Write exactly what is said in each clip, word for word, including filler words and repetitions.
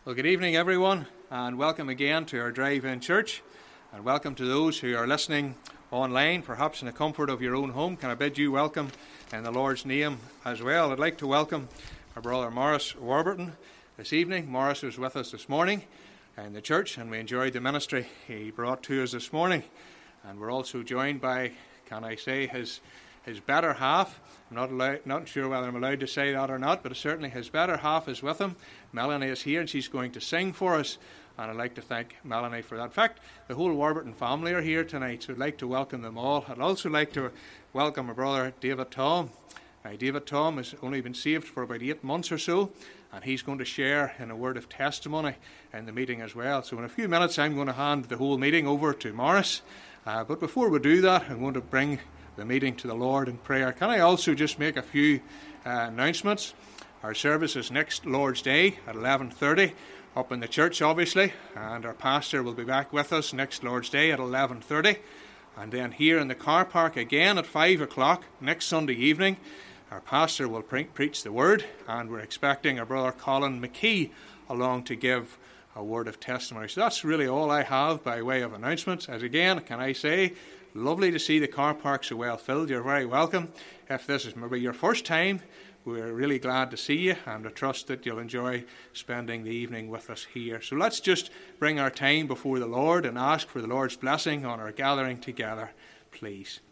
Well, good evening, everyone, and welcome again to our drive-in church, and welcome to those who are listening online, perhaps in the comfort of your own home. Can I bid you welcome in the Lord's name as well? I'd like to welcome our brother Morris Warburton this evening. Morris was with us this morning in the church, and we enjoyed the ministry he brought to us this morning. And we're also joined by, can I say, his his better half. I'm not allowed, not sure whether I'm allowed to say that or not, but certainly his better half is with him. Melanie is here, and she's going to sing for us, and I'd like to thank Melanie for that. In fact, the whole Warburton family are here tonight, so I'd like to welcome them all. I'd also like to welcome my brother David Tom. Now, David Tom has only been saved for about eight months or so, and he's going to share in a word of testimony in the meeting as well. So in a few minutes, I'm going to hand the whole meeting over to Morris. Uh, but before we do that, I'm going to bring the meeting to the Lord in prayer. Can I also just make a few uh, announcements? Our service is next Lord's Day at eleven thirty up in the church, obviously, and our pastor will be back with us next Lord's Day at eleven thirty, and then here in the car park again at five o'clock next Sunday evening. Our pastor will pre- preach the word, and we're expecting our brother Colin McKee along to give a word of testimony. So that's really all I have by way of announcements. As again, can I say, lovely to see the car park so well filled. You're very welcome. If this is maybe your first time, we're really glad to see you, and I trust that you'll enjoy spending the evening with us here. So let's just bring our time before the Lord and ask for the Lord's blessing on our gathering together, please.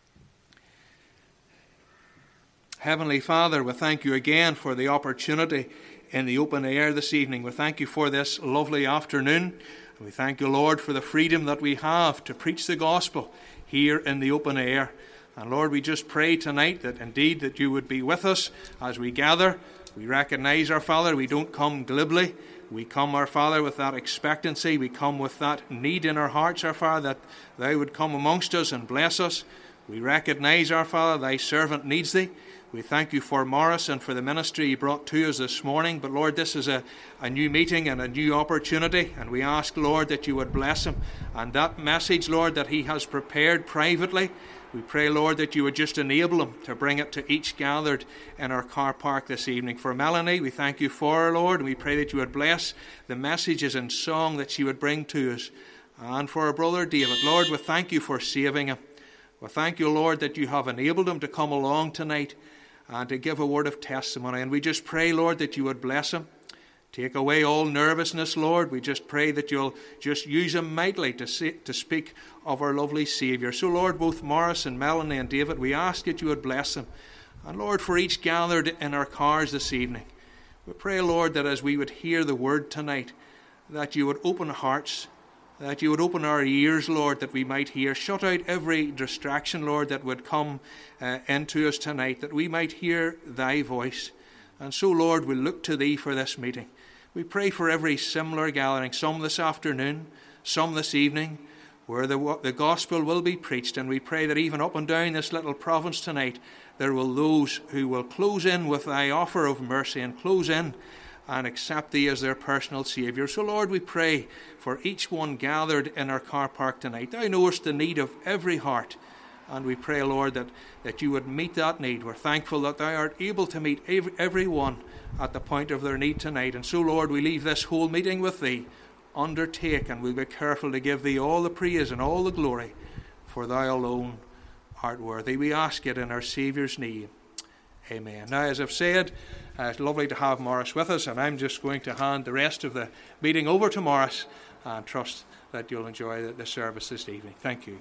Heavenly Father, we thank you again for the opportunity in the open air this evening. We thank you for this lovely afternoon. And we thank you, Lord, for the freedom that we have to preach the gospel here in the open air. And Lord, we just pray tonight that indeed that you would be with us as we gather. We recognize, our Father, we don't come glibly. We come, our Father, with that expectancy. We come with that need in our hearts, our Father, that thou would come amongst us and bless us. We recognize, our Father, thy servant needs thee. We thank you for Morris and for the ministry he brought to us this morning. But Lord, this is a, a new meeting and a new opportunity. And we ask, Lord, that you would bless him. And that message, Lord, that he has prepared privately, we pray, Lord, that you would just enable him to bring it to each gathered in our car park this evening. For Melanie, we thank you for her, Lord. And we pray that you would bless the messages and song that she would bring to us. And for our brother David, Lord, we thank you for saving him. We thank you, Lord, that you have enabled him to come along tonight and to give a word of testimony. And we just pray, Lord, that you would bless him. Take away all nervousness, Lord. We just pray that you'll just use him mightily to say, to speak of our lovely Saviour. So, Lord, both Morris and Melanie and David, we ask that you would bless them. And, Lord, for each gathered in our cars this evening, we pray, Lord, that as we would hear the word tonight, that you would open hearts, that you would open our ears, Lord, that we might hear. Shut out every distraction, Lord, that would come uh, into us tonight, that we might hear thy voice. And so, Lord, we look to thee for this meeting. We pray for every similar gathering, some this afternoon, some this evening, where the, the gospel will be preached. And we pray that even up and down this little province tonight, there will those who will close in with thy offer of mercy and close in and accept thee as their personal Saviour. So, Lord, we pray for each one gathered in our car park tonight. Thou knowest the need of every heart, and we pray, Lord, that, that you would meet that need. We're thankful that thou art able to meet every, every one at the point of their need tonight. And so, Lord, we leave this whole meeting with thee. Undertake, and we'll be careful to give thee all the praise and all the glory, for thou alone art worthy. We ask it in our Saviour's name. Amen. Now, as I've said, uh, it's lovely to have Morris with us, and I'm just going to hand the rest of the meeting over to Morris and trust that you'll enjoy the, the service this evening. Thank you.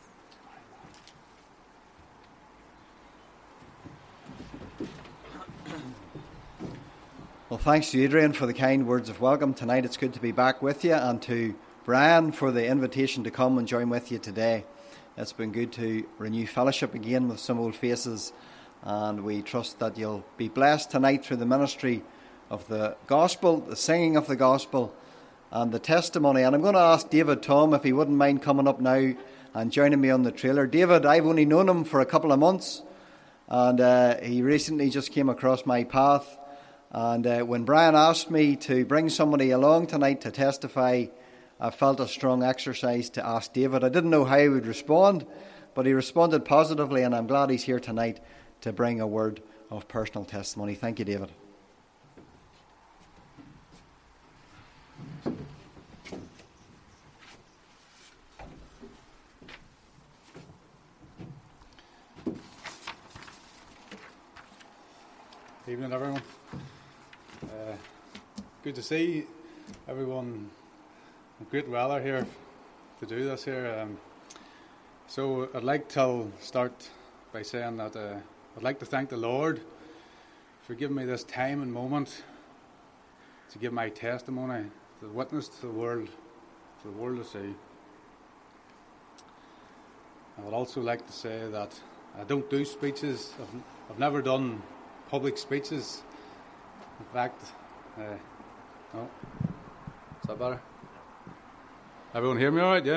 Well, thanks to Adrian for the kind words of welcome tonight. It's good to be back with you, and to Brian for the invitation to come and join with you today. It's been good to renew fellowship again with some old faces, and we trust that you'll be blessed tonight through the ministry of the gospel, the singing of the gospel, and the testimony. And I'm going to ask David Tom if he wouldn't mind coming up now and joining me on the trailer. David, I've only known him for a couple of months, and uh, he recently just came across my path. And uh, when Brian asked me to bring somebody along tonight to testify, I felt a strong exercise to ask David. I didn't know how he would respond, but he responded positively, and I'm glad he's here tonight to bring a word of personal testimony. Thank you, David. Evening, everyone. Uh, good to see everyone. Great weather here to do this here. Um, so I'd like to start by saying that uh, I'd like to thank the Lord for giving me this time and moment to give my testimony, to witness to the world, for the world to see. I would also like to say that I don't do speeches. I've, I've never done public speeches. In fact, uh, no. Is that better? Everyone hear me all right? Yeah?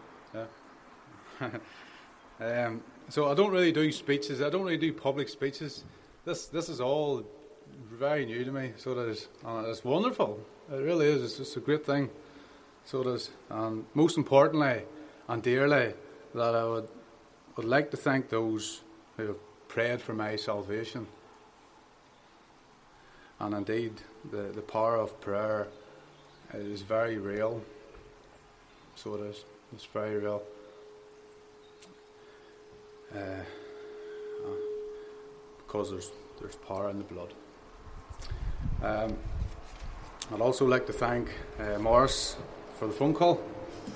Yeah. um, so I don't really do speeches. I don't really do public speeches. This this is all very new to me. So it is. And it's wonderful. It really is. It's just a great thing. So it is. And most importantly and dearly, that I would would like to thank those who have prayed for my salvation. And indeed, the, the power of prayer is very real. So it is. It's very real. Uh, uh, because there's there's power in the blood. Um, I'd also like to thank uh, Morris for the phone call.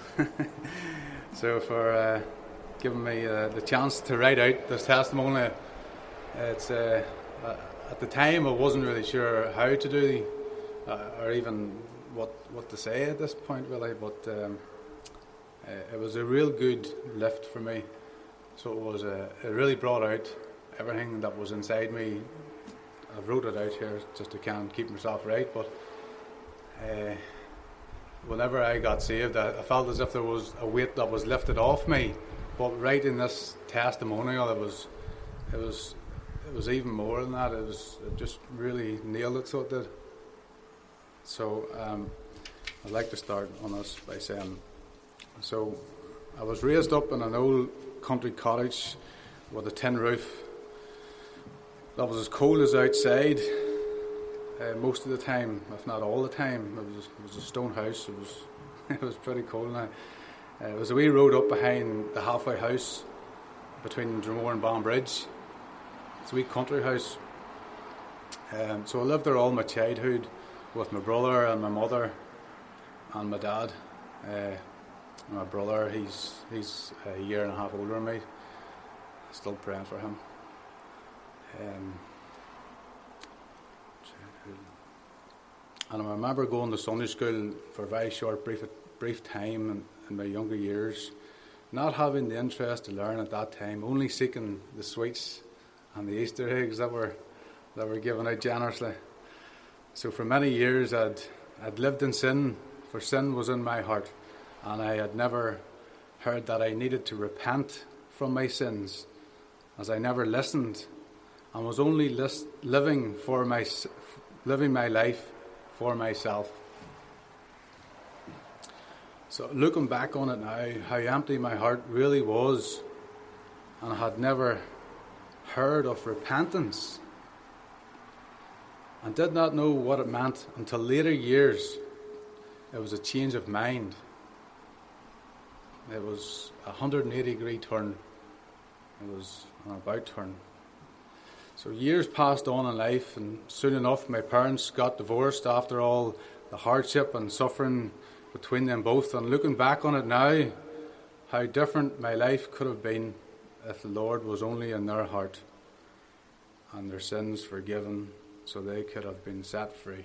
So for uh, giving me uh, the chance to write out this testimony. It's uh, uh, at the time I wasn't really sure how to do uh, or even what what to say at this point really, but um, uh, it was a real good lift for me. So it was uh, it really brought out everything that was inside me. I wrote it out here just to kind of keep myself right, but uh, whenever I got saved, I, I felt as if there was a weight that was lifted off me. But writing this testimonial, it was, it was, it was even more than that. It was, it just really nailed it. So it did. So um, I'd like to start on this by saying, so I was raised up in an old country cottage with a tin roof that was as cold as outside uh, most of the time, if not all the time. It was, it was a stone house. It was, it was pretty cold now. Uh, it was a wee road up behind the halfway house between Dromore and Banbridge. It's a wee country house. Um, so I lived there all my childhood with my brother and my mother and my dad. Uh, my brother, he's he's a year and a half older than me. Still praying for him. Um, and I remember going to Sunday school for a very short, brief, brief time in, in my younger years, not having the interest to learn at that time, only seeking the sweets and the Easter eggs that were that were given out generously. So for many years I'd I'd lived in sin, for sin was in my heart, and I had never heard that I needed to repent from my sins, as I never listened and was only list, living for my living my life for myself. So looking back on it now, how empty my heart really was, and I had never heard of repentance and did not know what it meant until later years. It was a change of mind. It was a one hundred eighty degree turn. It was an about turn. So years passed on in life, and soon enough my parents got divorced after all the hardship and suffering between them both. And looking back on it now, how different my life could have been if the Lord was only in their heart and their sins forgiven, so they could have been set free.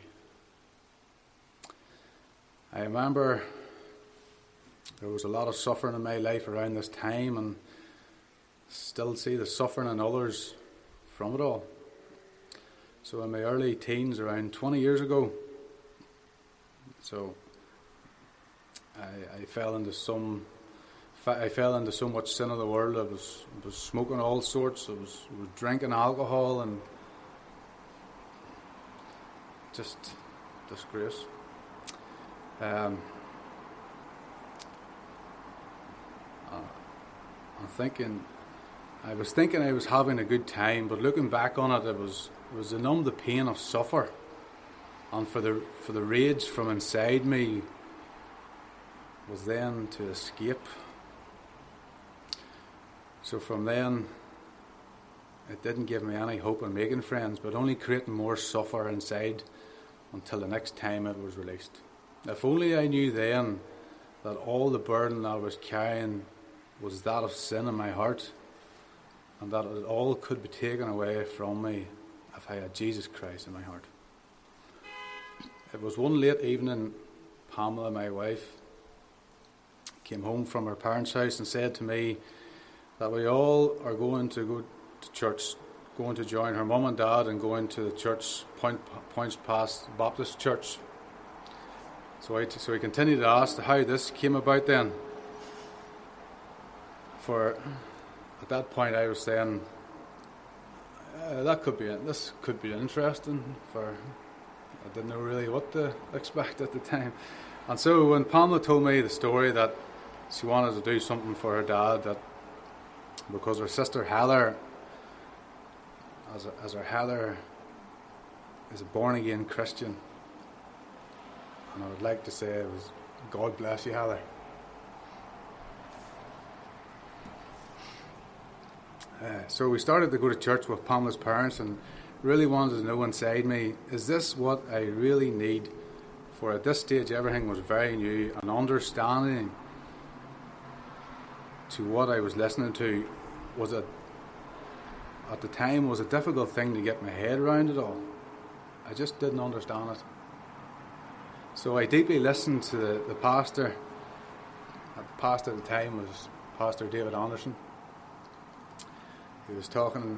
I remember there was a lot of suffering in my life around this time, and still see the suffering in others from it all. So in my early teens, around twenty years ago, so I, I fell into some, I fell into so much sin of the world. I was, I was smoking all sorts. I was, I was drinking alcohol and just disgrace. Um, uh, I'm thinking. I was thinking I was having a good time, but looking back on it, it was it was to numb the pain of suffer, and for the for the rage from inside me was then to escape. So from then, it didn't give me any hope in making friends, but only creating more suffer inside until the next time it was released. If only I knew then that all the burden I was carrying was that of sin in my heart, and that it all could be taken away from me if I had Jesus Christ in my heart. It was one late evening, Pamela, my wife, came home from her parents' house and said to me that we all are going to go to church, going to join her mum and dad and going to the church, Point, Points Pass Baptist Church. So I, so I continued to ask how this came about then. For at that point I was saying, uh, that could be, this could be interesting, for I didn't know really what to expect at the time. And so when Pamela told me the story that she wanted to do something for her dad, that because her sister Heather, as, a, as her Heather is a born-again Christian, and I would like to say it was, God bless you, Heather. Uh, so we started to go to church with Pamela's parents and really wanted to know inside me, is this what I really need? For at this stage everything was very new, and understanding to what I was listening to was a, at the time was a difficult thing to get my head around it all. I just didn't understand it. So I deeply listened to the, the pastor. The pastor at the time was Pastor David Anderson. He was talking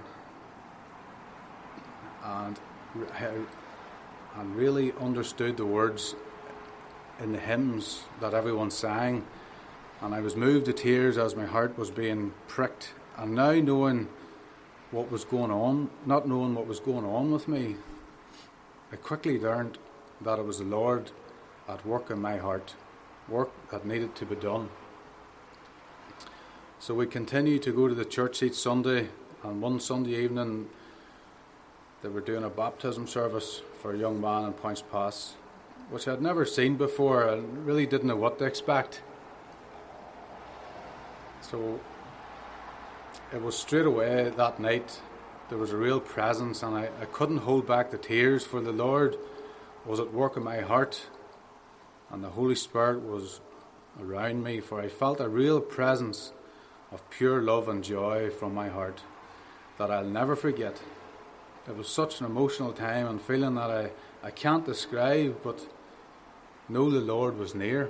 and, and really understood the words in the hymns that everyone sang. And I was moved to tears as my heart was being pricked. And now knowing what was going on, not knowing what was going on with me, I quickly learned that it was the Lord at work in my heart, work that needed to be done. So we continued to go to the church each Sunday, and one Sunday evening they were doing a baptism service for a young man in Points Pass, which I'd never seen before and really didn't know what to expect. So it was straight away that night, there was a real presence, and I, I couldn't hold back the tears, for the Lord was at work in my heart and the Holy Spirit was around me, for I felt a real presence of pure love and joy from my heart that I'll never forget. It was such an emotional time and feeling that I, I can't describe, but know the Lord was near.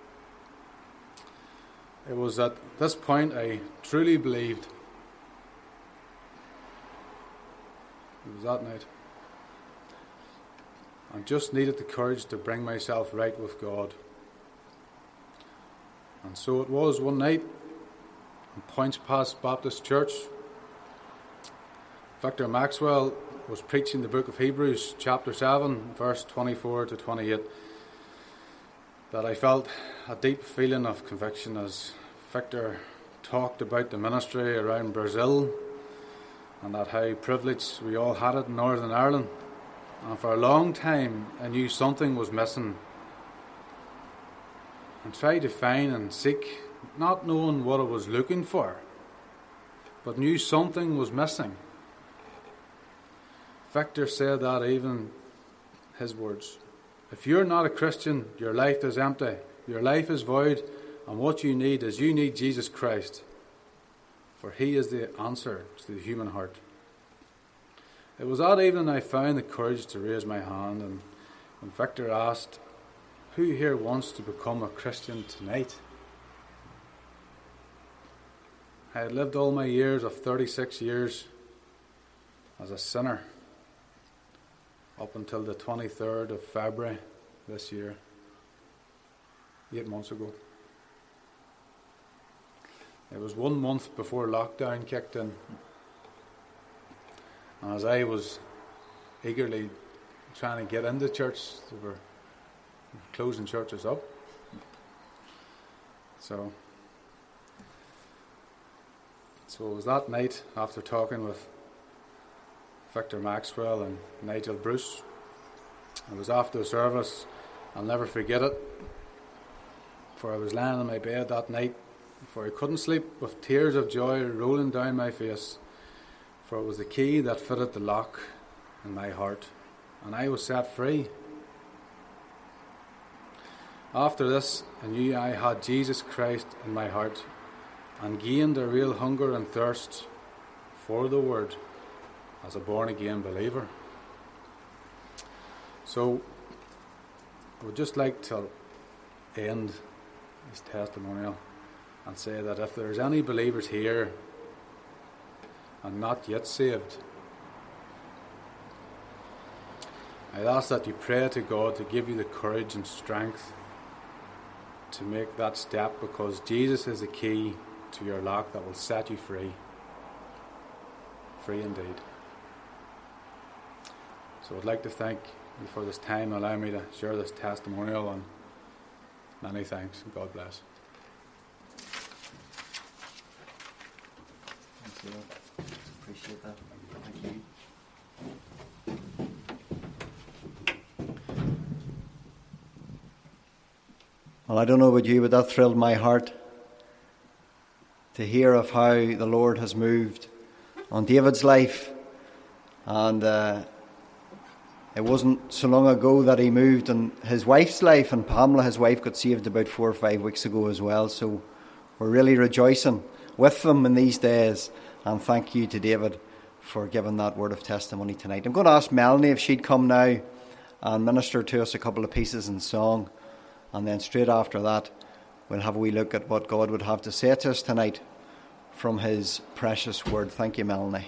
It was at this point I truly believed. It was that night. I just needed the courage to bring myself right with God. And so it was one night in Points Pass Baptist Church. Victor Maxwell was preaching the book of Hebrews, chapter seven, verse twenty-four to twenty-eight, that I felt a deep feeling of conviction as Victor talked about the ministry around Brazil and that how privileged we all had it in Northern Ireland. And for a long time I knew something was missing and tried to find and seek, not knowing what I was looking for, but knew something was missing. Victor said that even his words, if you're not a Christian, your life is empty, your life is void, and what you need is you need Jesus Christ, for he is the answer to the human heart. It was that evening I found the courage to raise my hand, and when Victor asked, who here wants to become a Christian tonight? I had lived all my years of thirty-six years as a sinner up until the twenty-third of February this year, eight months ago. It was one month before lockdown kicked in. And as I was eagerly trying to get into church, they were closing churches up. So, so it was that night, after talking with Victor Maxwell and Nigel Bruce. It was after the service. I'll never forget it. For I was lying in my bed that night, for I couldn't sleep, with tears of joy rolling down my face. For it was the key that fitted the lock in my heart, and I was set free. After this, I knew I had Jesus Christ in my heart and gained a real hunger and thirst for the Word as a born-again believer. So, I would just like to end this testimonial and say that if there's any believers here and not yet saved, I ask that you pray to God to give you the courage and strength to make that step, because Jesus is the key to your lock that will set you free. Free indeed. So I'd like to thank you for this time, allowing me to share this testimonial, and many thanks, and God bless. Thank you. Appreciate that. Thank you. Well, I don't know about you, but that thrilled my heart to hear of how the Lord has moved on David's life. And uh, it wasn't so long ago that he moved on his wife's life, and Pamela, his wife, got saved about four or five weeks ago as well. So we're really rejoicing with them in these days. And thank you to David for giving that word of testimony tonight. I'm going to ask Melanie if she'd come now and minister to us a couple of pieces in song. And then straight after that, we'll have a wee look at what God would have to say to us tonight from his precious word. Thank you, Melanie.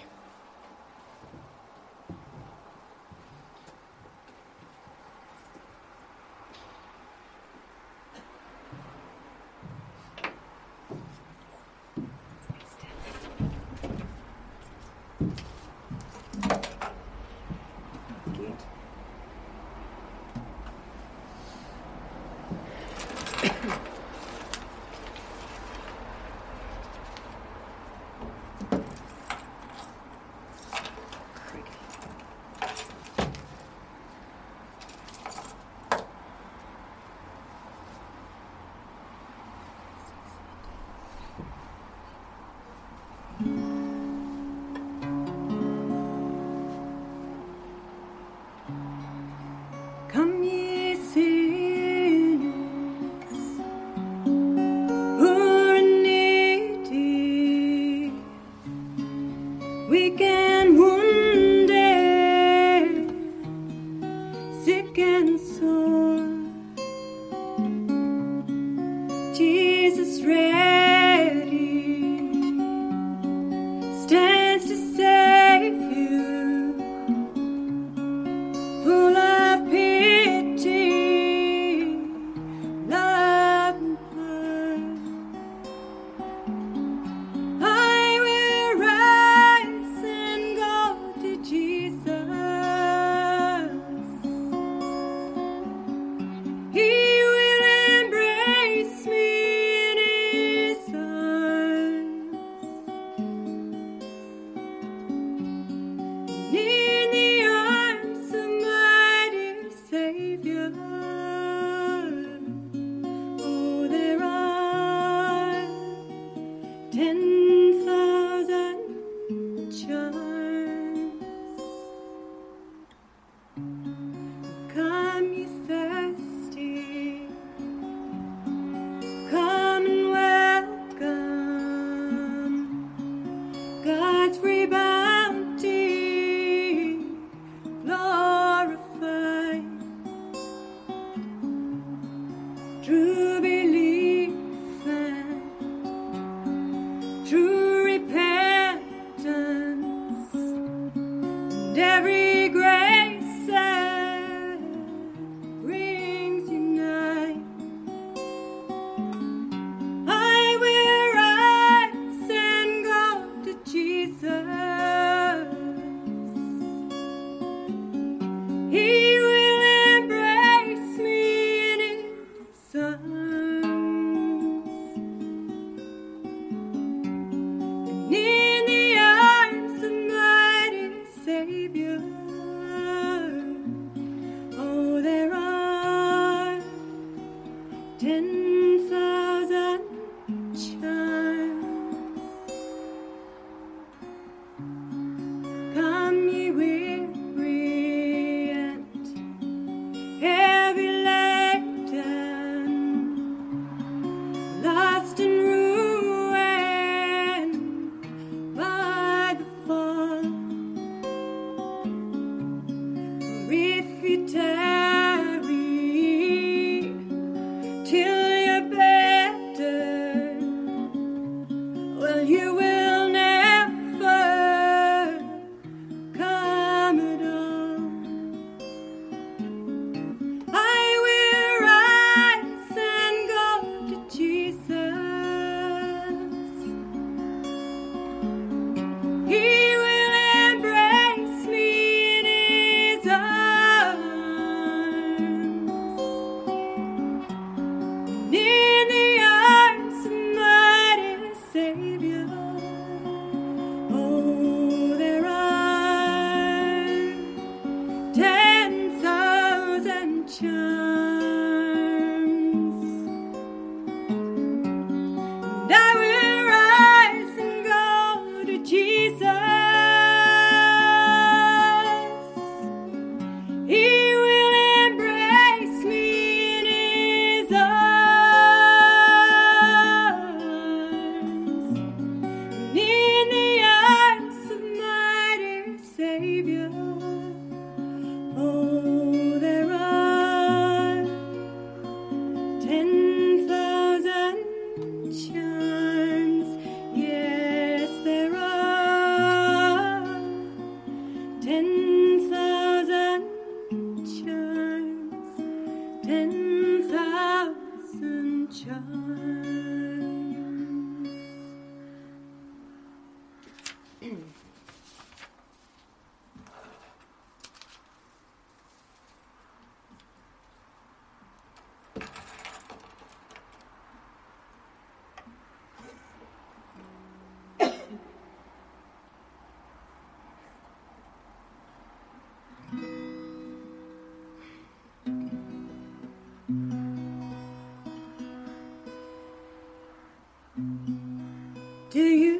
Do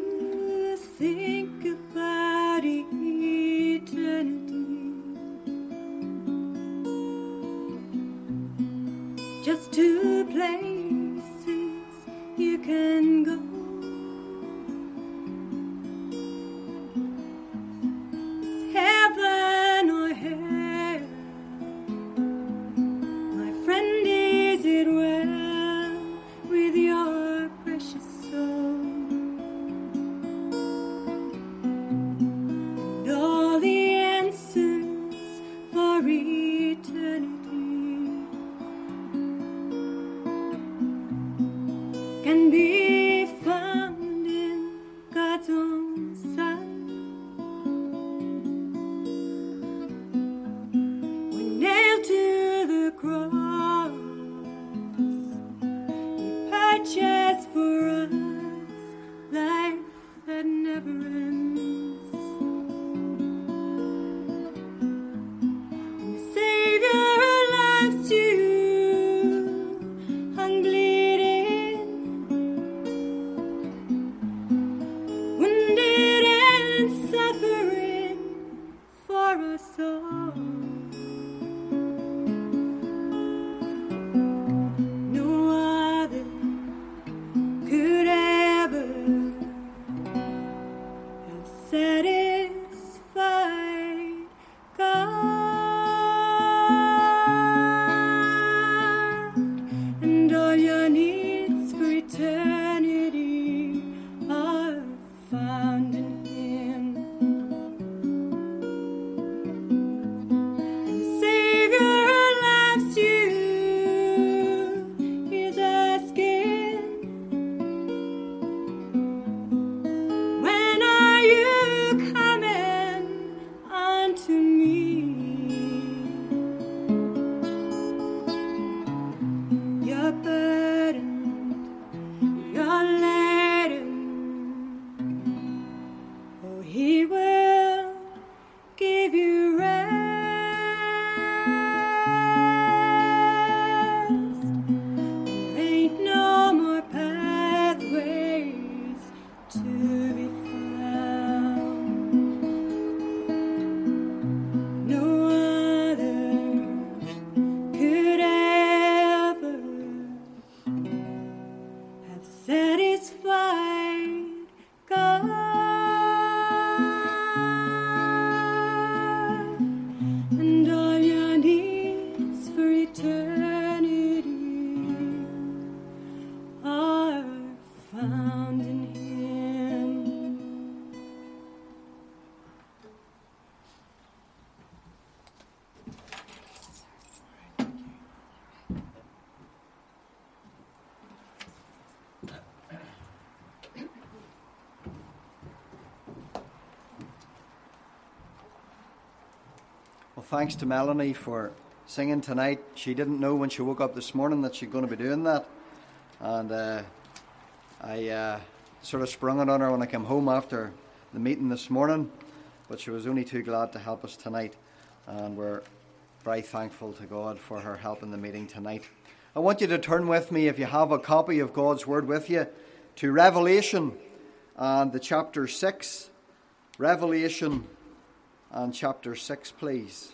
you think about eternity? Just two places you can go. It's heaven or hell. My friend, is it well with your precious soul? And all the answers for eternity can be Well, thanks to Melanie for singing tonight. She didn't know when she woke up this morning that she's going to be doing that. And uh, I uh, sort of sprung it on her when I came home after the meeting this morning. But she was only too glad to help us tonight. And we're very thankful to God for her help in the meeting tonight. I want you to turn with me, if you have a copy of God's Word with you, to Revelation and the chapter six. Revelation and chapter six, please.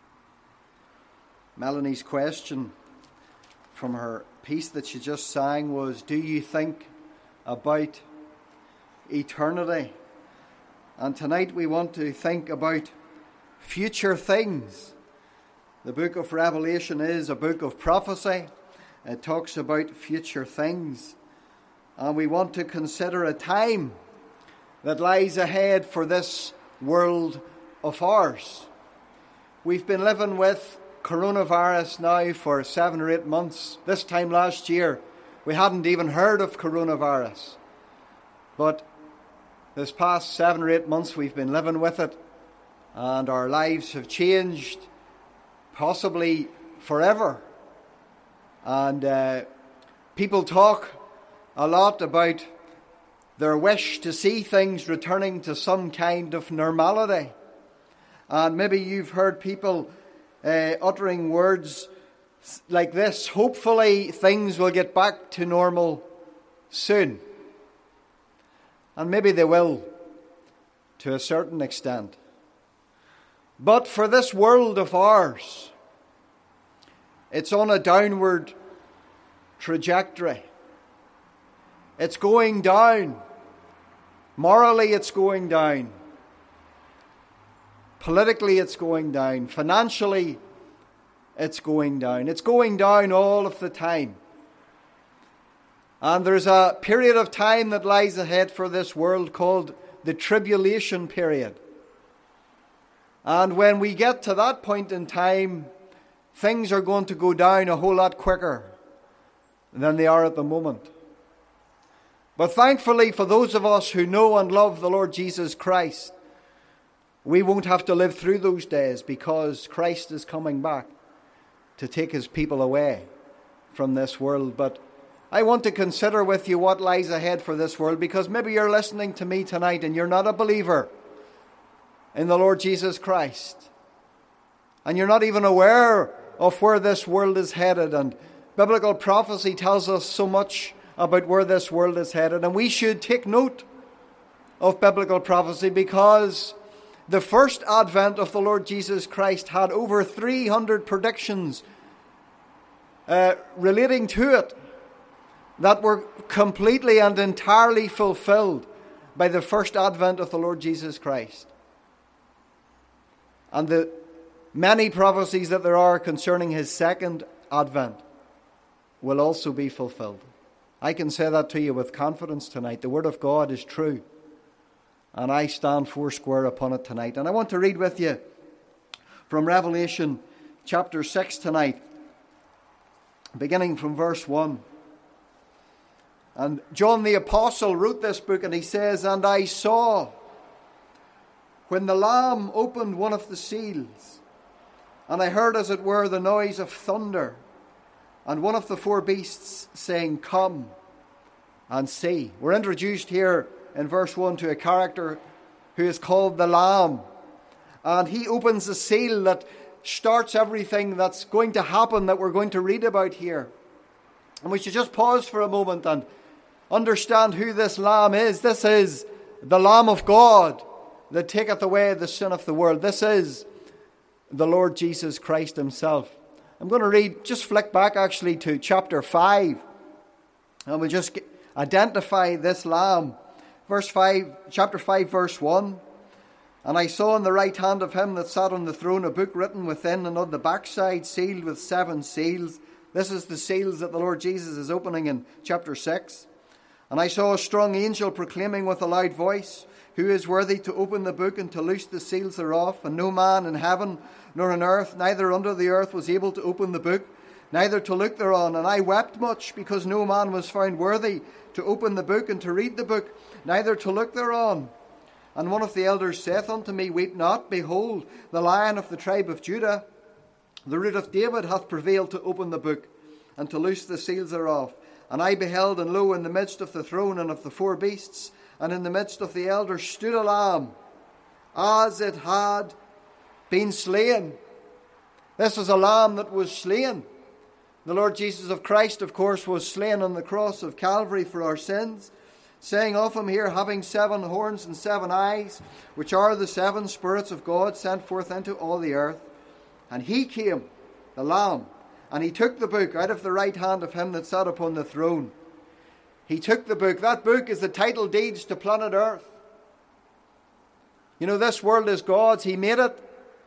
Melanie's question from her piece that she just sang was, do you think about eternity? And tonight we want to think about future things. The book of Revelation is a book of prophecy. It talks about future things. And we want to consider a time that lies ahead for this world of ours. We've been living with coronavirus now for seven or eight months. This time last year, we hadn't even heard of coronavirus. But this past seven or eight months, we've been living with it, and our lives have changed, possibly forever. And uh, people talk a lot about their wish to see things returning to some kind of normality. And maybe you've heard people uh, uttering words like this: hopefully things will get back to normal soon. And maybe they will, to a certain extent. But for this world of ours, it's on a downward trajectory. It's going down. Morally, it's going down. Politically, it's going down. Financially, it's going down. It's going down all of the time. And there's a period of time that lies ahead for this world called the tribulation period. And when we get to that point in time, things are going to go down a whole lot quicker than they are at the moment. But thankfully, for those of us who know and love the Lord Jesus Christ, we won't have to live through those days, because Christ is coming back to take his people away from this world. But I want to consider with you what lies ahead for this world, because maybe you're listening to me tonight and you're not a believer in the Lord Jesus Christ. And you're not even aware of where this world is headed. And biblical prophecy tells us so much about where this world is headed. And we should take note of biblical prophecy, because the first advent of the Lord Jesus Christ had over three hundred predictions uh, relating to it that were completely and entirely fulfilled by the first advent of the Lord Jesus Christ. And the many prophecies that there are concerning his second advent will also be fulfilled. I can say that to you with confidence tonight. The Word of God is true, and I stand foursquare upon it tonight. And I want to read with you from Revelation chapter six tonight, beginning from verse one. And John the Apostle wrote this book, and he says, "And I saw, when the Lamb opened one of the seals, and I heard as it were the noise of thunder, and one of the four beasts saying, 'Come and see.'" We're introduced here in verse one to a character who is called the Lamb. And he opens the seal that starts everything that's going to happen that we're going to read about here. And we should just pause for a moment and understand who this Lamb is. This is the Lamb of God that taketh away the sin of the world. This is the Lord Jesus Christ himself. I'm going to read, just flick back actually to chapter five. And we'll just identify this Lamb. Verse five, chapter five, verse one. "And I saw in the right hand of him that sat on the throne a book written within and on the backside, sealed with seven seals." This is the seals that the Lord Jesus is opening in chapter six. "And I saw a strong angel proclaiming with a loud voice, Who is worthy to open the book and to loose the seals thereof? And no man in heaven nor on earth, neither under the earth, was able to open the book, neither to look thereon. And I wept much, because no man was found worthy to open the book and to read the book, neither to look thereon. And one of the elders saith unto me, Weep not, behold, the Lion of the tribe of Judah, the Root of David, hath prevailed to open the book, and to loose the seals thereof. And I beheld, and lo, in the midst of the throne and of the four beasts, and in the midst of the elders, stood a lamb, as it had been slain. This was a lamb that was slain. The Lord Jesus of Christ, of course, was slain on the cross of Calvary for our sins, saying of him here, having seven horns and seven eyes, which are the seven spirits of God sent forth into all the earth. And he came, the Lamb, and he took the book out of the right hand of him that sat upon the throne. He took the book. That book is the title deeds to planet Earth. You know, this world is God's. He made it.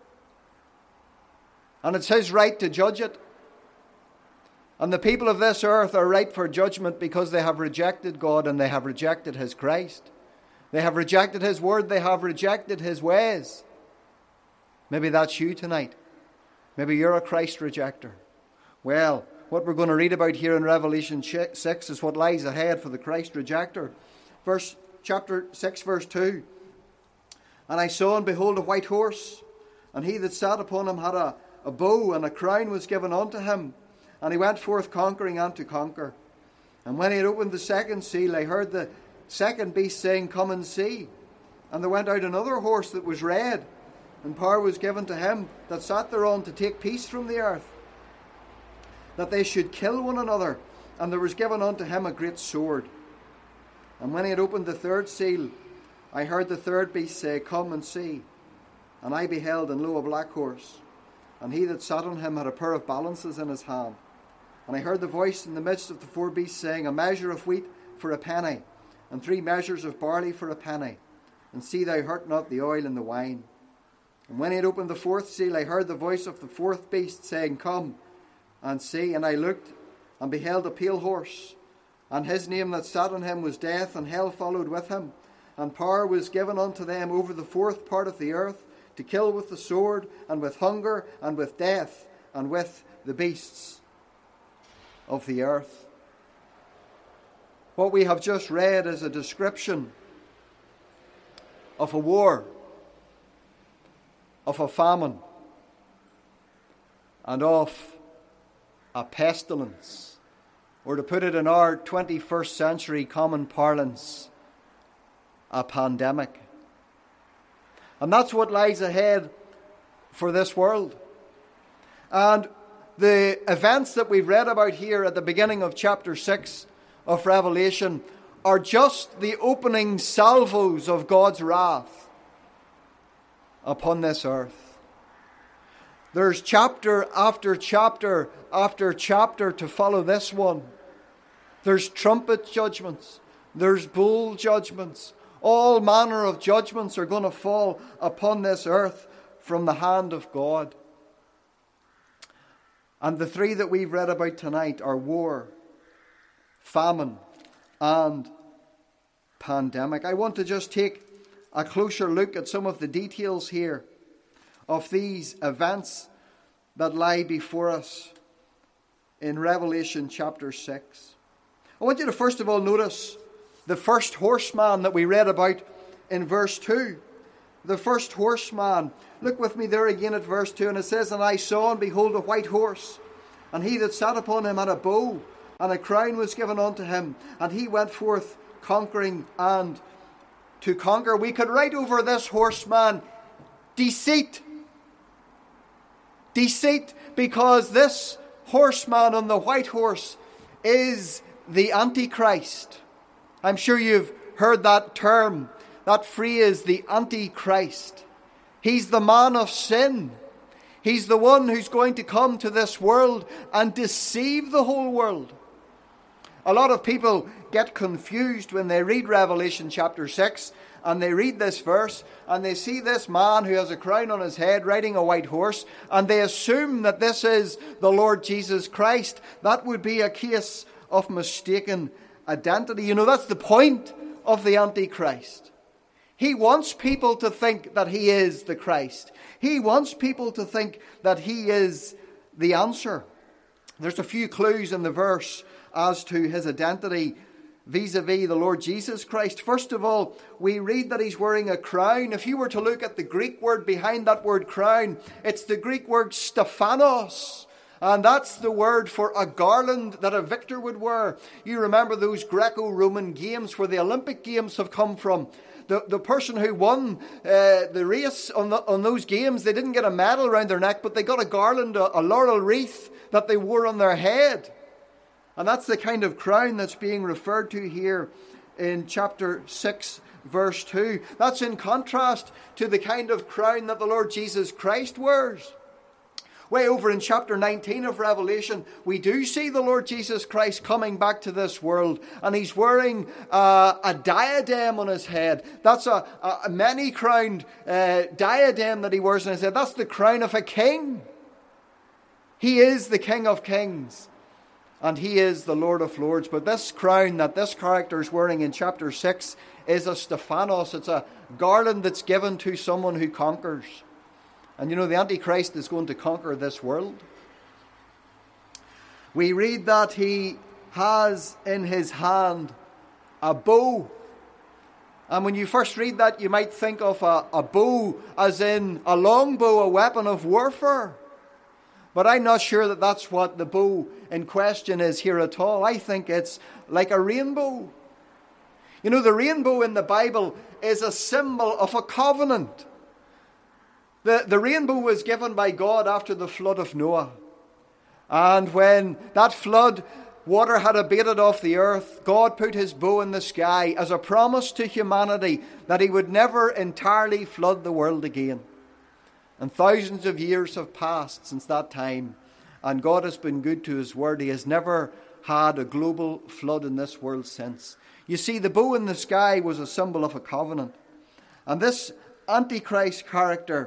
And it's his right to judge it. And the people of this earth are ripe for judgment because they have rejected God and they have rejected his Christ. They have rejected his word. They have rejected his ways. Maybe that's you tonight. Maybe you're a Christ rejecter. Well, what we're going to read about here in Revelation six is what lies ahead for the Christ rejecter. Verse, chapter six, verse two. And I saw and behold a white horse, and he that sat upon him had a, a bow, and a crown was given unto him. And he went forth conquering and to conquer. And when he had opened the second seal, I heard the second beast saying, Come and see. And there went out another horse that was red, and power was given to him that sat thereon to take peace from the earth, that they should kill one another. And there was given unto him a great sword. And when he had opened the third seal, I heard the third beast say, Come and see. And I beheld, and lo, a black horse. And he that sat on him had a pair of balances in his hand. And I heard the voice in the midst of the four beasts saying, A measure of wheat for a penny, and three measures of barley for a penny. And see thou hurt not the oil and the wine. And when he had opened the fourth seal, I heard the voice of the fourth beast saying, Come and see. And I looked, and beheld a pale horse. And his name that sat on him was Death, and hell followed with him. And power was given unto them over the fourth part of the earth, to kill with the sword, and with hunger, and with death, and with the beasts of the earth. What we have just read is a description of a war, of a famine, and of a pestilence, or to put it in our twenty-first century common parlance, a pandemic. And that's what lies ahead for this world. And the events that we've read about here at the beginning of chapter six of Revelation are just the opening salvos of God's wrath upon this earth. There's chapter after chapter after chapter to follow this one. There's trumpet judgments. There's bowl judgments. All manner of judgments are going to fall upon this earth from the hand of God. And the three that we've read about tonight are war, famine, and pandemic. I want to just take a closer look at some of the details here of these events that lie before us in Revelation chapter six. I want you to first of all notice the first horseman that we read about in verse two. The first horseman. Look with me there again at verse two, and it says, And I saw and behold a white horse, and he that sat upon him had a bow, and a crown was given unto him, and he went forth conquering and to conquer. We could write over this horseman, deceit. Deceit, because this horseman on the white horse is the Antichrist. I'm sure you've heard that term, that phrase, the Antichrist. He's the man of sin. He's the one who's going to come to this world and deceive the whole world. A lot of people get confused when they read Revelation chapter six and they read this verse and they see this man who has a crown on his head riding a white horse, and they assume that this is the Lord Jesus Christ. That would be a case of mistaken identity. You know, that's the point of the Antichrist. He wants people to think that he is the Christ. He wants people to think that he is the answer. There's a few clues in the verse as to his identity vis-a-vis the Lord Jesus Christ. First of all, we read that he's wearing a crown. If you were to look at the Greek word behind that word crown, it's the Greek word Stephanos. And that's the word for a garland that a victor would wear. You remember those Greco-Roman games where the Olympic Games have come from. The, the person who won uh, the race on, the, on those games, they didn't get a medal around their neck, but they got a garland, a, a laurel wreath that they wore on their head. And that's the kind of crown that's being referred to here in chapter six, verse two. That's in contrast to the kind of crown that the Lord Jesus Christ wears. Way over in chapter nineteen of Revelation, we do see the Lord Jesus Christ coming back to this world, and he's wearing uh, a diadem on his head. That's a, a many-crowned uh, diadem that he wears on his head. That's the crown of a king. He is the King of Kings, and he is the Lord of Lords. But this crown that this character is wearing in chapter six is a Stephanos. It's a garland that's given to someone who conquers. And you know, the Antichrist is going to conquer this world. We read that he has in his hand a bow. And when you first read that, you might think of a, a bow as in a longbow, a weapon of warfare. But I'm not sure that that's what the bow in question is here at all. I think it's like a rainbow. You know, the rainbow in the Bible is a symbol of a covenant. The, the rainbow was given by God after the flood of Noah. And when that flood water had abated off the earth, God put his bow in the sky as a promise to humanity that he would never entirely flood the world again. And thousands of years have passed since that time, and God has been good to his word. He has never had a global flood in this world since. You see, the bow in the sky was a symbol of a covenant. And this Antichrist character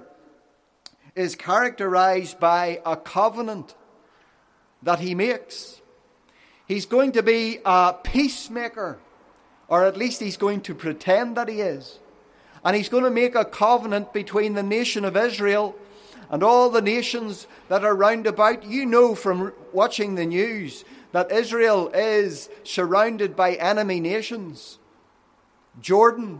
is characterized by a covenant that he makes. He's going to be a peacemaker, or at least he's going to pretend that he is. And he's going to make a covenant between the nation of Israel and all the nations that are round about. You know from watching the news that Israel is surrounded by enemy nations. Jordan,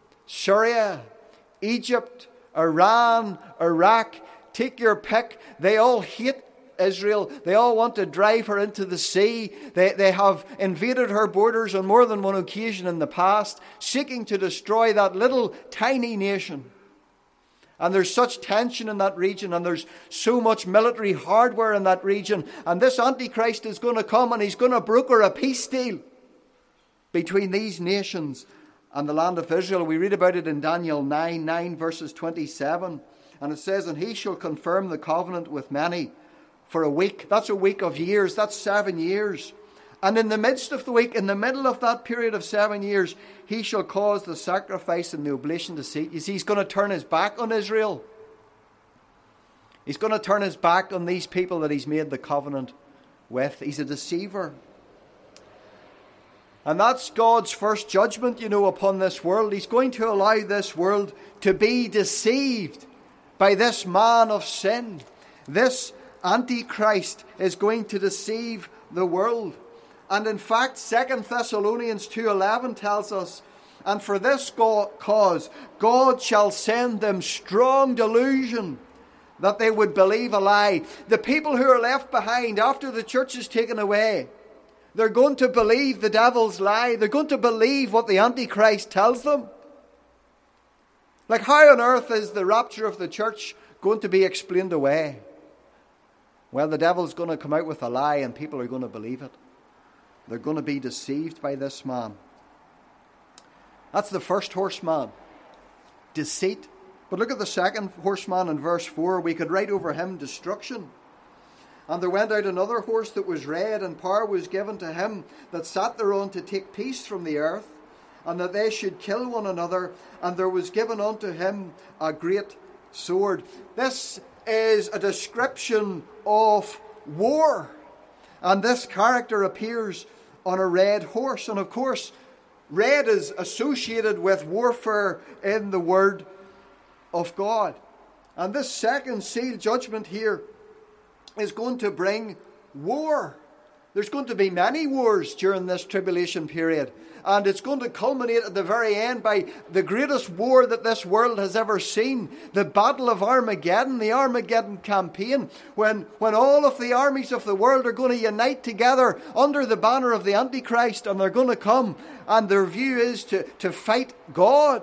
Syria, Egypt, Iran, Iraq, take your pick. They all hate Israel. They all want to drive her into the sea. They, they have invaded her borders on more than one occasion in the past, seeking to destroy that little tiny nation. And there's such tension in that region, and there's so much military hardware in that region. And this Antichrist is going to come, and he's going to broker a peace deal between these nations and the land of Israel. We read about it in Daniel nine, nine verses twenty-seven. And it says, and he shall confirm the covenant with many for a week. That's a week of years. That's seven years. And in the midst of the week, in the middle of that period of seven years, he shall cause the sacrifice and the oblation to cease. You see, he's going to turn his back on Israel. He's going to turn his back on these people that he's made the covenant with. He's a deceiver. And that's God's first judgment, you know, upon this world. He's going to allow this world to be deceived by this man of sin. This Antichrist is going to deceive the world. And in fact, Second Thessalonians two eleven tells us, and for this cause God shall send them strong delusion, that they would believe a lie. The people who are left behind after the church is taken away, they're going to believe the devil's lie. They're going to believe what the Antichrist tells them. Like, how on earth is the rapture of the church going to be explained away? Well, the devil's going to come out with a lie and people are going to believe it. They're going to be deceived by this man. That's the first horseman. Deceit. But look at the second horseman in verse four. We could write over him destruction. And there went out another horse that was red, and power was given to him that sat thereon to take peace from the earth, and that they should kill one another. And there was given unto him a great sword. This is a description of war. And this character appears on a red horse. And of course, red is associated with warfare in the Word of God. And this second seal judgment here is going to bring war. There's going to be many wars during this tribulation period. And it's going to culminate at the very end by the greatest war that this world has ever seen. The Battle of Armageddon, the Armageddon campaign, when, when all of the armies of the world are going to unite together under the banner of the Antichrist, and they're going to come, and their view is to, to fight God.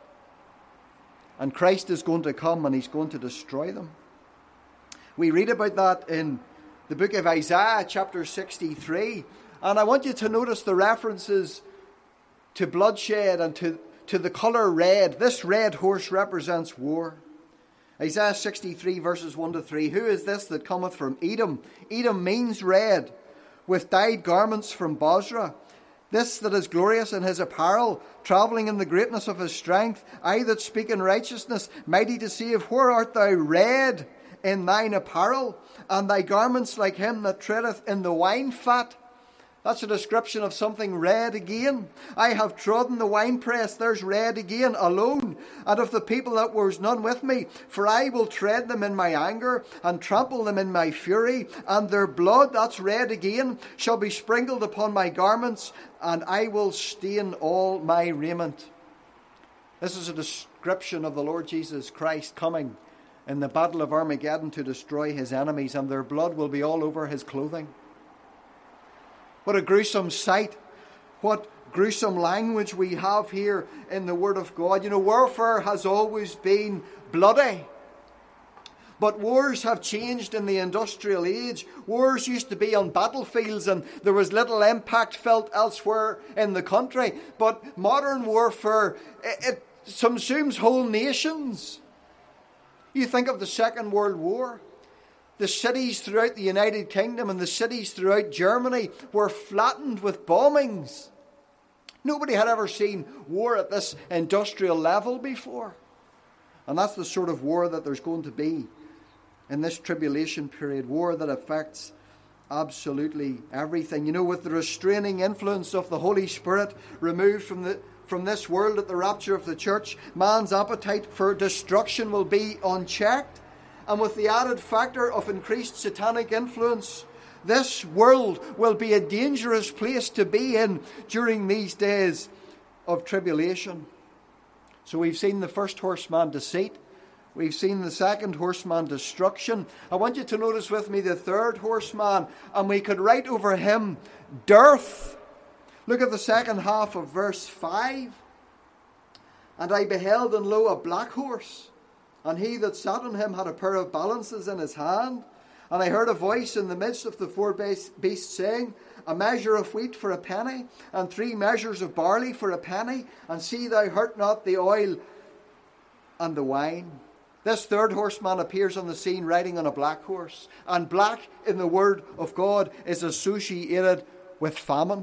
And Christ is going to come and he's going to destroy them. We read about that in the book of Isaiah, chapter sixty-three. And I want you to notice the references to bloodshed and to, to the colour red. This red horse represents war. Isaiah sixty-three, verses one to three. Who is this that cometh from Edom? Edom means red, with dyed garments from Bozrah. This that is glorious in his apparel, travelling in the greatness of his strength. I that speak in righteousness, mighty to save. Where art thou red in thine apparel, and thy garments like him that treadeth in the wine fat? That's a description of something red again. I have trodden the winepress, there's red again, alone. And of the people that was none with me, for I will tread them in my anger, and trample them in my fury. And their blood, that's red again, shall be sprinkled upon my garments, and I will stain all my raiment. This is a description of the Lord Jesus Christ coming in the Battle of Armageddon to destroy his enemies, and their blood will be all over his clothing. What a gruesome sight. What gruesome language we have here in the Word of God. You know, warfare has always been bloody. But wars have changed in the industrial age. Wars used to be on battlefields and there was little impact felt elsewhere in the country. But modern warfare, it, it subsumes whole nations. You think of the Second World War. The cities throughout the United Kingdom and the cities throughout Germany were flattened with bombings. Nobody had ever seen war at this industrial level before. And that's the sort of war that there's going to be in this tribulation period. War that affects absolutely everything. You know, with the restraining influence of the Holy Spirit removed from the from this world at the rapture of the church, man's appetite for destruction will be unchecked. And with the added factor of increased satanic influence, this world will be a dangerous place to be in during these days of tribulation. So we've seen the first horseman, deceit. We've seen the second horseman, destruction. I want you to notice with me the third horseman, and we could write over him, dearth. Look at the second half of verse five. And I beheld, and lo, a black horse. And he that sat on him had a pair of balances in his hand. And I heard a voice in the midst of the four beasts saying, a measure of wheat for a penny, and three measures of barley for a penny, and see thou hurt not the oil and the wine. This third horseman appears on the scene riding on a black horse. And black in the word of God is associated with famine.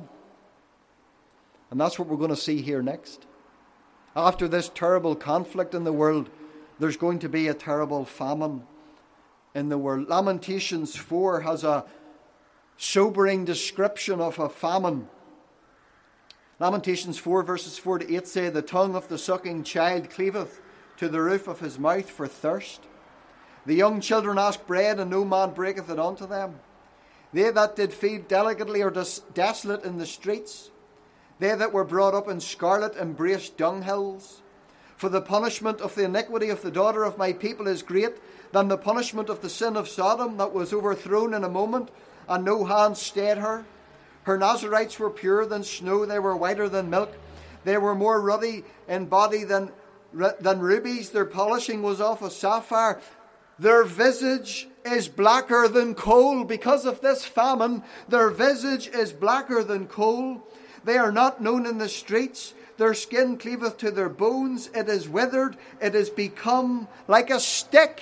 And that's what we're going to see here next. After this terrible conflict in the world, there's going to be a terrible famine in the world. Lamentations four has a sobering description of a famine. Lamentations four verses four to eight say, the tongue of the sucking child cleaveth to the roof of his mouth for thirst. The young children ask bread, and no man breaketh it unto them. They that did feed delicately are des- desolate in the streets. They that were brought up in scarlet embrace dunghills. For the punishment of the iniquity of the daughter of my people is great than the punishment of the sin of Sodom, that was overthrown in a moment, and no hand stayed her. Her Nazarites were purer than snow, they were whiter than milk. They were more ruddy in body than, than rubies, their polishing was of a sapphire. Their visage is blacker than coal. Because of this famine, their visage is blacker than coal. They are not known in the streets. Their skin cleaveth to their bones. It is withered. It is become like a stick.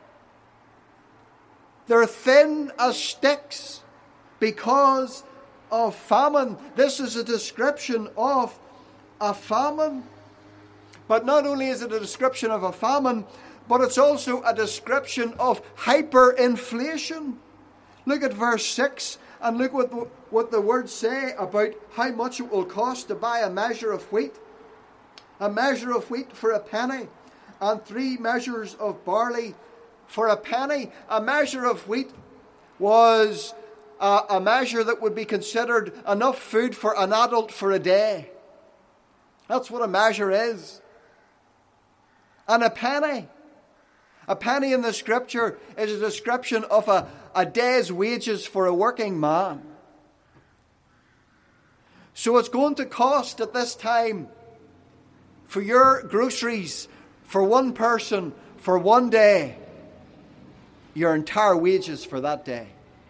They're thin as sticks because of famine. This is a description of a famine. But not only is it a description of a famine, but it's also a description of hyperinflation. Look at verse six. And look what the, what the words say about how much it will cost to buy a measure of wheat. A measure of wheat for a penny, and three measures of barley for a penny. A measure of wheat was a, a measure that would be considered enough food for an adult for a day. That's what a measure is. And a penny. A penny in the Scripture is a description of a, a day's wages for a working man. So it's going to cost at this time for your groceries, for one person, for one day, your entire wages for that day.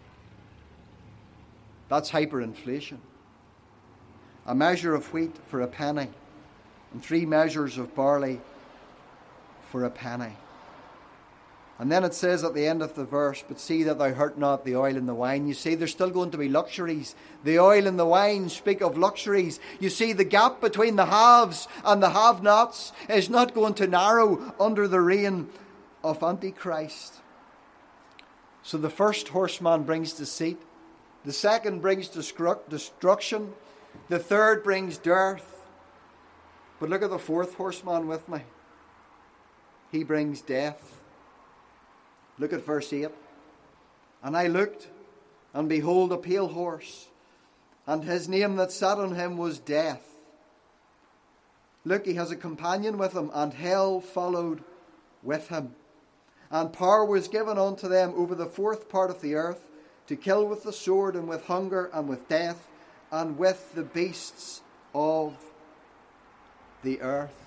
That's hyperinflation. A measure of wheat for a penny, and three measures of barley for a penny. And then it says at the end of the verse, but see that thou hurt not the oil and the wine. You see, there's still going to be luxuries. The oil and the wine speak of luxuries. You see, the gap between the haves and the have-nots is not going to narrow under the reign of Antichrist. So the first horseman brings deceit. The second brings destruction. The third brings dearth. But look at the fourth horseman with me. He brings death. Look at verse eight. And I looked, and behold, a pale horse, and his name that sat on him was Death. Look, he has a companion with him, and hell followed with him. And power was given unto them over the fourth part of the earth, to kill with the sword, and with hunger, and with death, and with the beasts of the earth.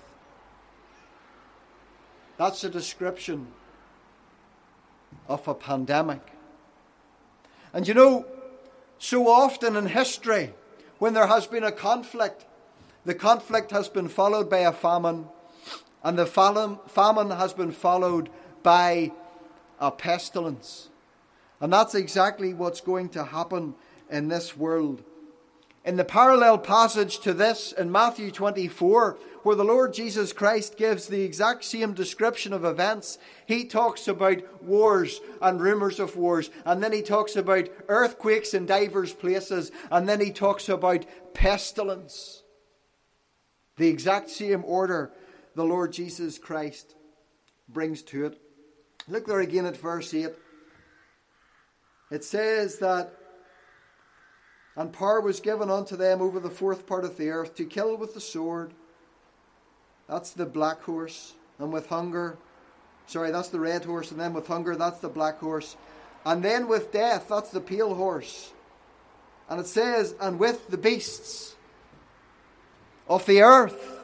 That's a description of a pandemic. And you know, so often in history, when there has been a conflict, the conflict has been followed by a famine, and the famine has been followed by a pestilence. And that's exactly what's going to happen in this world. In the parallel passage to this in Matthew twenty-four, where the Lord Jesus Christ gives the exact same description of events, he talks about wars and rumours of wars, and then he talks about earthquakes in divers places, and then he talks about pestilence. The exact same order the Lord Jesus Christ brings to it. Look there again at verse eight. It says that, and power was given unto them over the fourth part of the earth, to kill with the sword. That's the black horse. And with hunger, sorry, that's the red horse. And then with hunger, that's the black horse. And then with death, that's the pale horse. And it says, and with the beasts of the earth.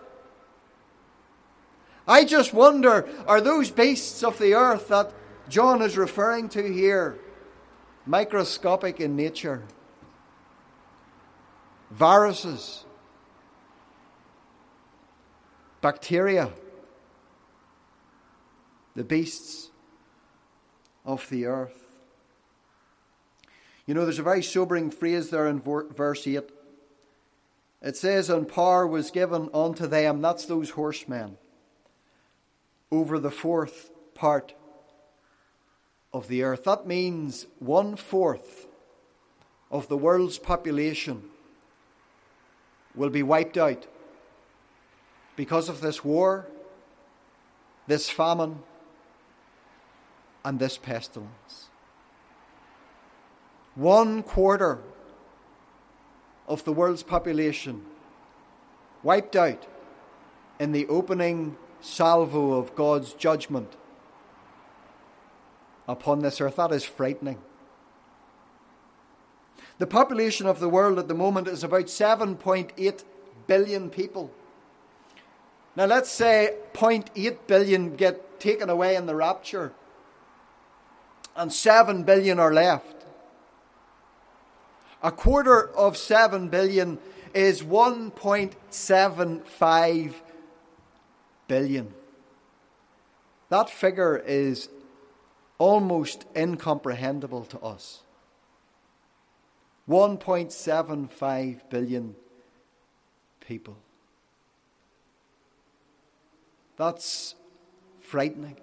I just wonder, are those beasts of the earth that John is referring to here microscopic in nature? Viruses, bacteria, the beasts of the earth. You know, there's a very sobering phrase there in verse eight. It says, and power was given unto them, that's those horsemen, over the fourth part of the earth. That means one fourth of the world's population will be wiped out because of this war, this famine, and this pestilence. One quarter of the world's population wiped out in the opening salvo of God's judgment upon this earth. That is frightening. The population of the world at the moment is about seven point eight billion people. Now let's say zero point eight billion get taken away in the rapture and seven billion are left. A quarter of seven billion is one point seven five billion. That figure is almost incomprehensible to us. one point seven five billion people. That's frightening.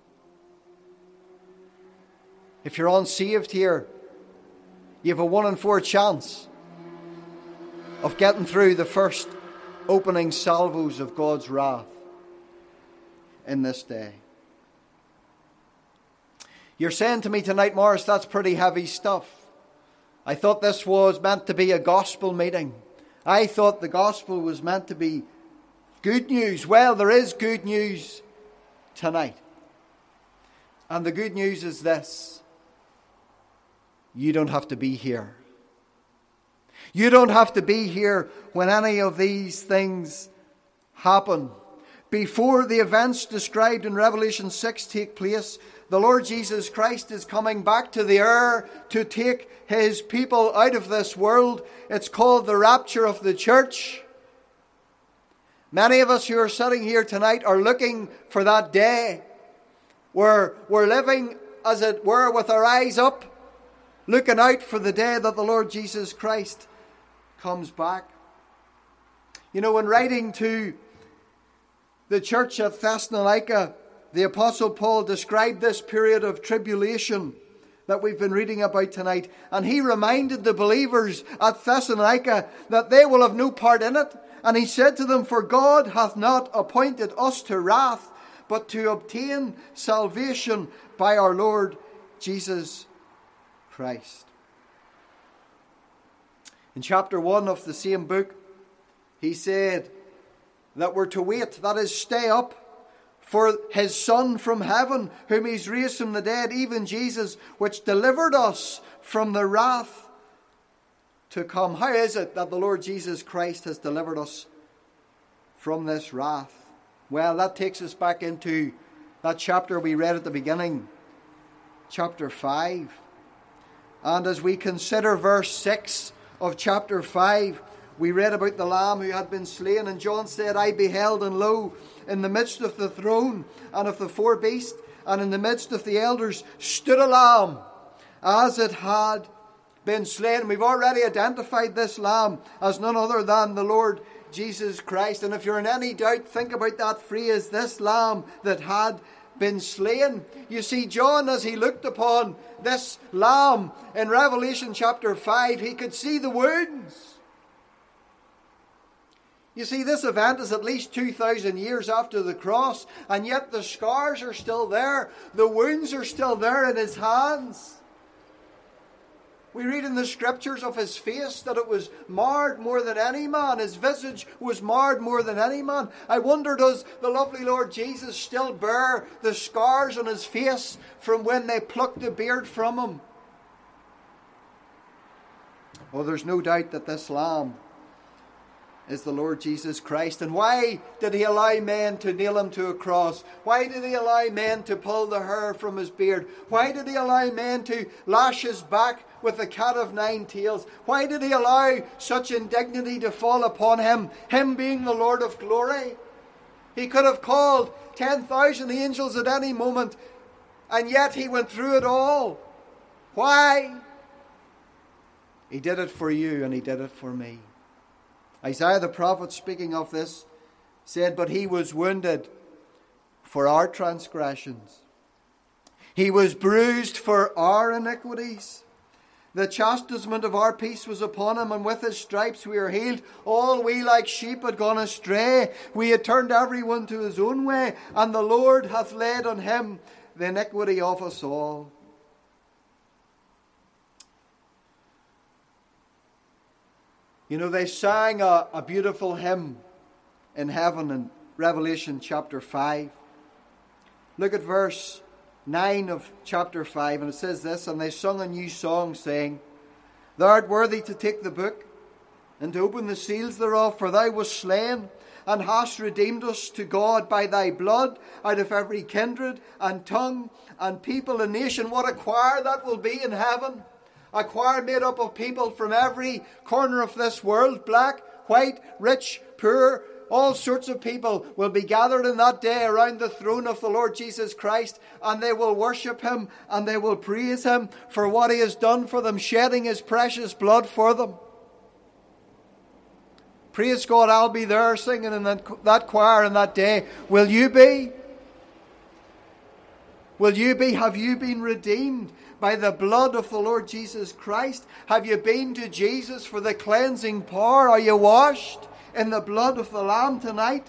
If you're unsaved here, you have a one in four chance of getting through the first opening salvos of God's wrath in this day. You're saying to me tonight, Morris, that's pretty heavy stuff. I thought this was meant to be a gospel meeting. I thought the gospel was meant to be good news. Well, there is good news tonight. And the good news is this: you don't have to be here. You don't have to be here when any of these things happen. Before the events described in Revelation six take place, the Lord Jesus Christ is coming back to the air to take his people out of this world. It's called the rapture of the church. Many of us who are sitting here tonight are looking for that day. We're, we're living, as it were, with our eyes up, looking out for the day that the Lord Jesus Christ comes back. You know, in writing to the church at Thessalonica, the Apostle Paul described this period of tribulation that we've been reading about tonight. And he reminded the believers at Thessalonica that they will have no part in it. And he said to them, "For God hath not appointed us to wrath, but to obtain salvation by our Lord Jesus Christ." In chapter one of the same book, he said that we're to wait, that is, stay up, for his Son from heaven, whom he's raised from the dead, even Jesus, which delivered us from the wrath to come. How is it that the Lord Jesus Christ has delivered us from this wrath? Well, that takes us back into that chapter we read at the beginning, chapter five. And as we consider verse six of chapter five, we read about the Lamb who had been slain, and John said, "I beheld, and lo, in the midst of the throne and of the four beasts, and in the midst of the elders, stood a Lamb, as it had been slain." We've already identified this Lamb as none other than the Lord Jesus Christ. And if you're in any doubt, think about that phrase, this Lamb that had been slain. You see, John, as he looked upon this Lamb in Revelation chapter five, he could see the wounds. You see, this event is at least two thousand years after the cross, and yet the scars are still there. The wounds are still there in his hands. We read in the scriptures of his face that it was marred more than any man. His visage was marred more than any man. I wonder, does the lovely Lord Jesus still bear the scars on his face from when they plucked the beard from him? Well, there's no doubt that this Lamb is the Lord Jesus Christ. And why did he allow men to nail him to a cross? Why did he allow men to pull the hair from his beard? Why did he allow men to lash his back with a cat of nine tails? Why did he allow such indignity to fall upon him, him being the Lord of glory? He could have called ten thousand angels at any moment, and yet he went through it all. Why? He did it for you, and he did it for me. Isaiah the prophet, speaking of this, said, "But he was wounded for our transgressions. He was bruised for our iniquities. The chastisement of our peace was upon him, and with his stripes we are healed. All we like sheep had gone astray. We had turned everyone to his own way, and the Lord hath laid on him the iniquity of us all." You know, they sang a, a beautiful hymn in heaven in Revelation chapter five. Look at verse nine of chapter five, and it says this, "And they sung a new song, saying, Thou art worthy to take the book, and to open the seals thereof, for thou wast slain, and hast redeemed us to God by thy blood, out of every kindred, and tongue, and people, and nation." What a choir that will be in heaven. A choir made up of people from every corner of this world, black, white, rich, poor. All sorts of people will be gathered in that day around the throne of the Lord Jesus Christ, and they will worship him, and they will praise him for what he has done for them, shedding his precious blood for them. Praise God, I'll be there singing in that, that choir on that day. Will you be? Will you be? Have you been redeemed by the blood of the Lord Jesus Christ? Have you been to Jesus for the cleansing power? Are you washed in the blood of the Lamb tonight?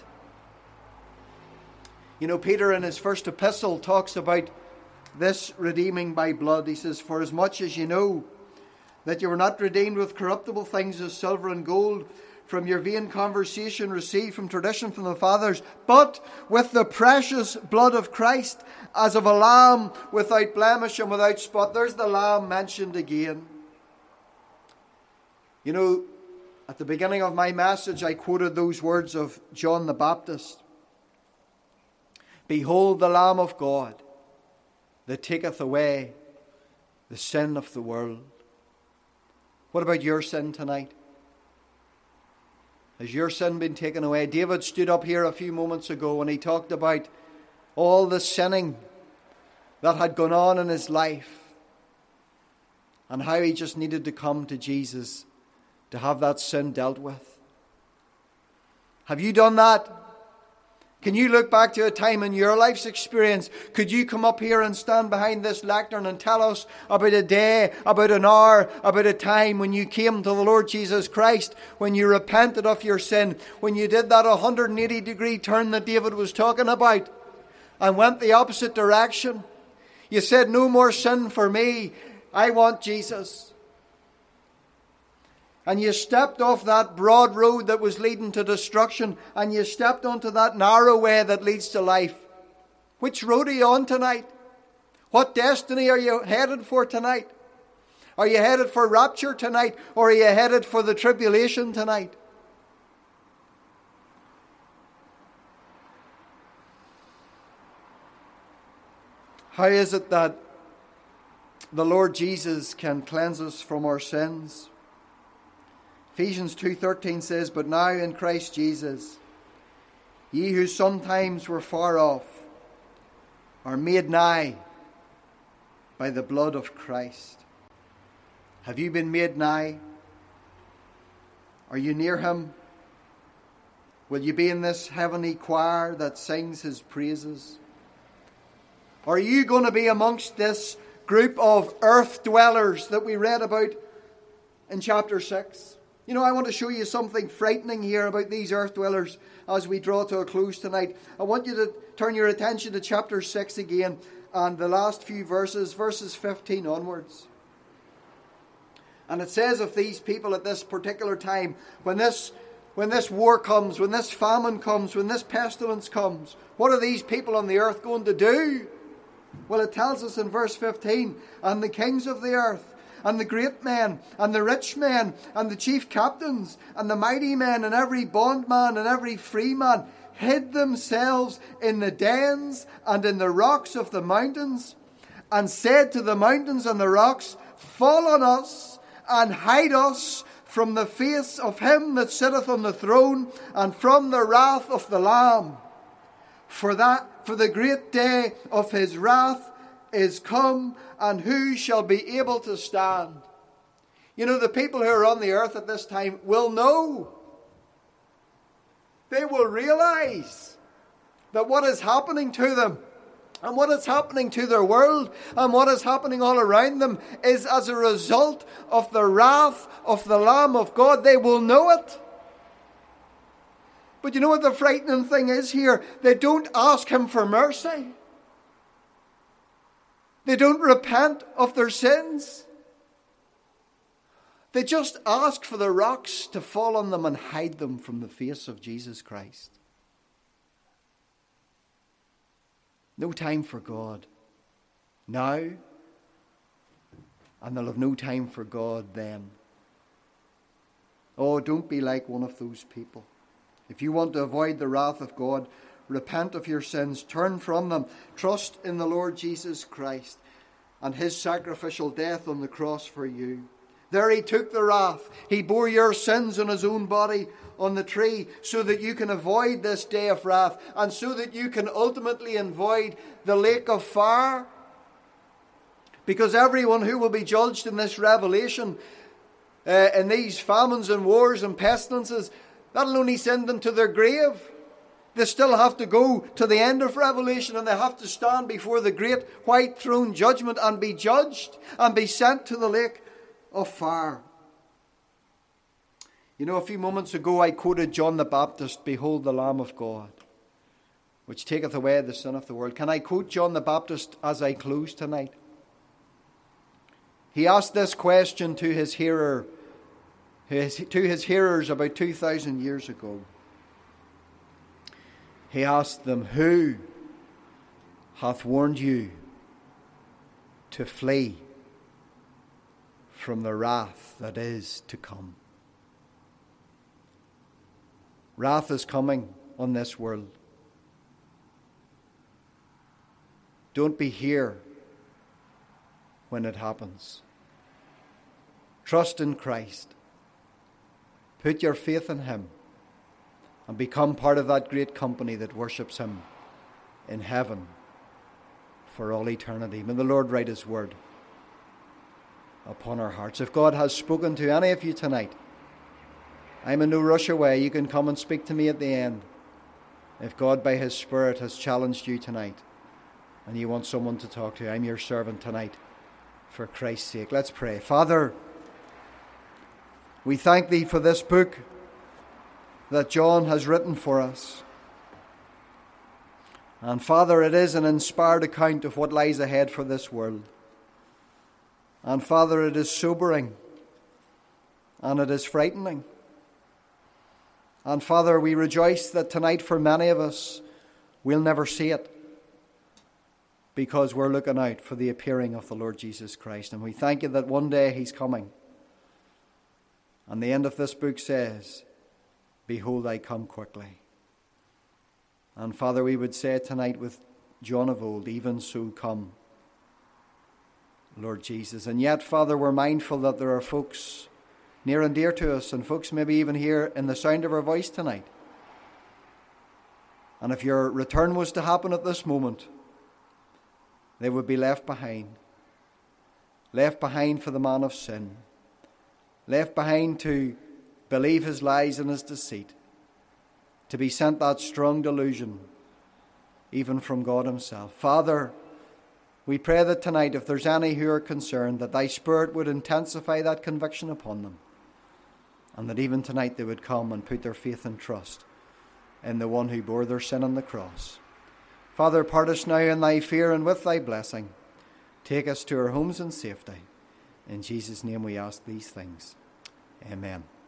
You know, Peter in his first epistle talks about this redeeming by blood. He says, "For as much as you know that you were not redeemed with corruptible things as silver and gold from your vain conversation received from tradition from the fathers, but with the precious blood of Christ, as of a lamb without blemish and without spot. There's the lamb mentioned again. You know, at the beginning of my message, I quoted those words of John the Baptist. Behold the Lamb of God, that taketh away the sin of the world. What about your sin tonight? Has your sin been taken away? David stood up here a few moments ago and he talked about all the sinning that had gone on in his life and how he just needed to come to Jesus to have that sin dealt with. Have you done that? Can you look back to a time in your life's experience? Could you come up here and stand behind this lectern and tell us about a day, about an hour, about a time when you came to the Lord Jesus Christ, when you repented of your sin, when you did that one hundred eighty degree turn that David was talking about and went the opposite direction? You said, no more sin for me. I want Jesus. And you stepped off that broad road that was leading to destruction, and you stepped onto that narrow way that leads to life. Which road are you on tonight? What destiny are you headed for tonight? Are you headed for rapture tonight, or are you headed for the tribulation tonight? How is it that the Lord Jesus can cleanse us from our sins? Ephesians two thirteen says, but now in Christ Jesus, ye who sometimes were far off are made nigh by the blood of Christ. Have you been made nigh? Are you near him? Will you be in this heavenly choir that sings his praises? Are you going to be amongst this group of earth dwellers that we read about in chapter six? You know, I want to show you something frightening here about these earth dwellers as we draw to a close tonight. I want you to turn your attention to chapter six again and the last few verses, verses fifteen onwards. And it says of these people at this particular time, when this, when this war comes, when this famine comes, when this pestilence comes, what are these people on the earth going to do? Well, it tells us in verse fifteen, and the kings of the earth, and the great men, and the rich men, and the chief captains, and the mighty men, and every bondman, and every free man, hid themselves in the dens and in the rocks of the mountains, and said to the mountains and the rocks, fall on us, and hide us from the face of him that sitteth on the throne, and from the wrath of the Lamb. For that, for the great day of his wrath is come, and who shall be able to stand? You know, the people who are on the earth at this time will know. They will realize that what is happening to them and what is happening to their world and what is happening all around them is as a result of the wrath of the Lamb of God. They will know it. But you know what the frightening thing is here? They don't ask him for mercy. They don't repent of their sins. They just ask for the rocks to fall on them and hide them from the face of Jesus Christ. No time for God now, and they'll have no time for God then. Oh, don't be like one of those people. If you want to avoid the wrath of God, repent of your sins, turn from them, trust in the Lord Jesus Christ and his sacrificial death on the cross for you. There he took the wrath. He bore your sins on his own body on the tree so that you can avoid this day of wrath and so that you can ultimately avoid the lake of fire. Because everyone who will be judged in this revelation, uh, in these famines and wars and pestilences, that'll only send them to their grave. They still have to go to the end of Revelation and they have to stand before the great white throne judgment and be judged and be sent to the lake of fire. You know, a few moments ago I quoted John the Baptist, behold the Lamb of God, which taketh away the sin of the world. Can I quote John the Baptist as I close tonight? He asked this question to his hearer, his, to his hearers about two thousand years ago. He asked them, "Who hath warned you to flee from the wrath that is to come?" Wrath is coming on this world. Don't be here when it happens. Trust in Christ. Put your faith in Him and become part of that great company that worships Him in heaven for all eternity. May the Lord write His word upon our hearts. If God has spoken to any of you tonight, I'm in no rush away. You can come and speak to me at the end. If God by His Spirit has challenged you tonight and you want someone to talk to, I'm your servant tonight for Christ's sake. Let's pray. Father, we thank Thee for this book that John has written for us. And Father, it is an inspired account of what lies ahead for this world. And Father, it is sobering and it is frightening. And Father, we rejoice that tonight for many of us, we'll never see it, because we're looking out for the appearing of the Lord Jesus Christ. And we thank You that one day He's coming. And the end of this book says, "Behold, I come quickly." And Father, we would say tonight with John of old, "Even so come, Lord Jesus." And yet, Father, we're mindful that there are folks near and dear to us, and folks maybe even here in the sound of our voice tonight. And if Your return was to happen at this moment, they would be left behind. Left behind for the man of sin. Left behind to believe his lies and his deceit. To be sent that strong delusion, even from God Himself. Father, we pray that tonight, if there's any who are concerned, that Thy Spirit would intensify that conviction upon them. And that even tonight they would come and put their faith and trust in the one who bore their sin on the cross. Father, part us now in Thy fear and with Thy blessing. Take us to our homes in safety. In Jesus' name we ask these things. Amen.